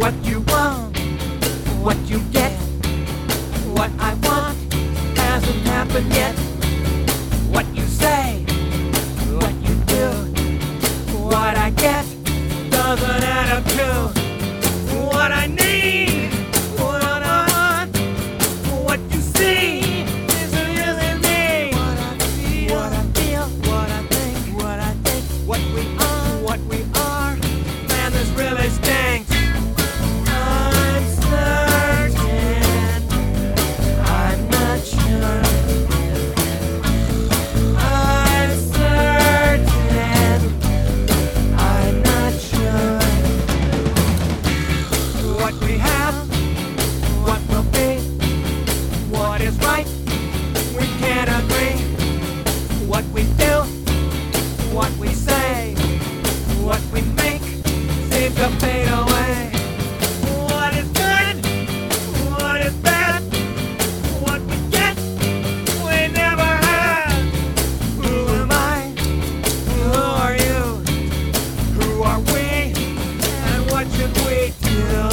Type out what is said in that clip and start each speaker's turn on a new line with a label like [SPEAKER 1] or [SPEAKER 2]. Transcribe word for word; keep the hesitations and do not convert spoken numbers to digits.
[SPEAKER 1] What you want, what you get. What I want hasn't happened yet. What you say, what you do, what I get doesn't add up to what I need, what I want. What you see isn't really me. What I feel, what I feel, what I think, what I think, what we are, what we are. Man, this really stinks. I'm certain, I'm not sure. I'm certain, I'm not sure. What we have, what will be, what is right, we can't agree. What we do, what we say, what we make seems to fade away. What is good, what is bad, what we get, we never had. Who am I? Who are you? Who are we? And what should we do?